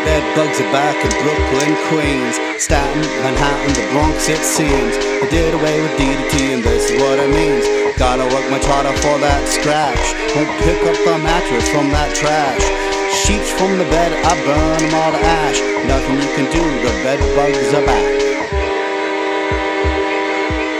bed bugs are back in Brooklyn, Queens, Staten, Manhattan, the Bronx it seems. I did away with DDT and this is what it means. Gotta work much harder for that scratch. Won't pick up the mattress from that trash. Sheets from the bed, I burn them all to ash. Nothing you can do, the bed bugs are back.